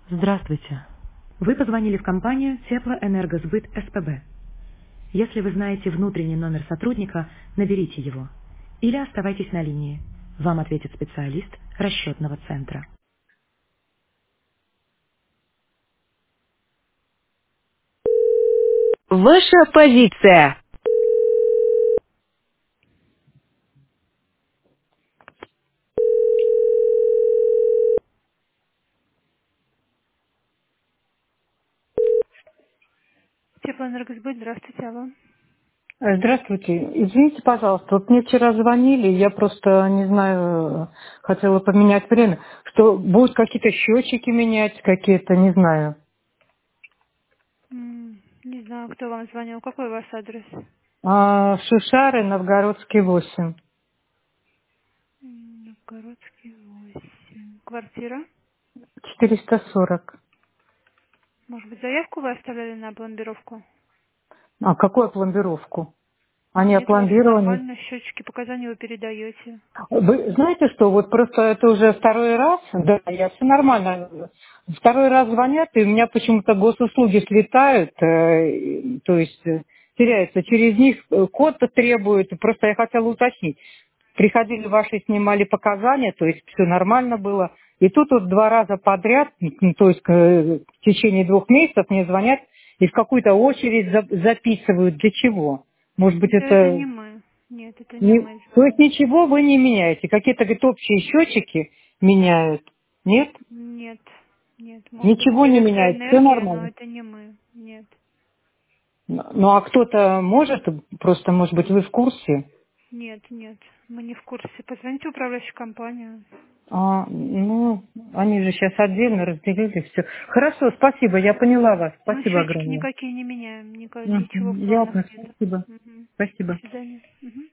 Здравствуйте. Вы позвонили в компанию Теплоэнергосбыт СПБ. Если вы знаете внутренний номер сотрудника, наберите его. Или оставайтесь на линии. Вам ответит специалист расчетного центра. Ваша позиция. Теплоэнергосбыт, здравствуйте, алло. Здравствуйте. Извините, пожалуйста, вот мне вчера звонили, я просто, не знаю, хотела поменять время, что будут какие-то счетчики менять, какие-то, не знаю. Не знаю, кто вам звонил. Какой у вас адрес? Шишары, Новгородский, 8. Новгородский, 8. Квартира? 440. Может быть, заявку вы оставляли на пломбировку? А какую пломбировку? Они Нет, у вас все опломбированы. нормально, счетчики показания вы передаете. Вы знаете что, вот просто это уже второй раз, да, я все нормально. Второй раз звонят, и у меня почему-то госуслуги слетают, то есть теряются. Через них код требуют, просто я хотела уточнить. Приходили ваши, снимали показания, то есть все нормально было. И тут вот два раза подряд, то есть в течение 2 месяцев мне звонят и в какую-то очередь записывают. Для чего? Может быть, Да это это не мы. Нет, это не не- мы то есть звоним. ничего вы не меняете? Какие-то, говорит, общие счетчики меняют? Нет? Нет, нет. Может быть, Ничего не меняют? Все электроэнергия, но нормально? это не мы. Нет. Ну, а кто-то может? Просто, может быть, вы в курсе? Нет, нет. Мы не в курсе. Позвоните в управляющую компанию. Ну, они же сейчас отдельно разделили все. Хорошо, спасибо, я поняла вас. Мы Спасибо счетчики огромное. никакие не меняем. Ничего в Мгм, планах ясно, нет. спасибо. Мгм. До Спасибо. свидания. Мгм.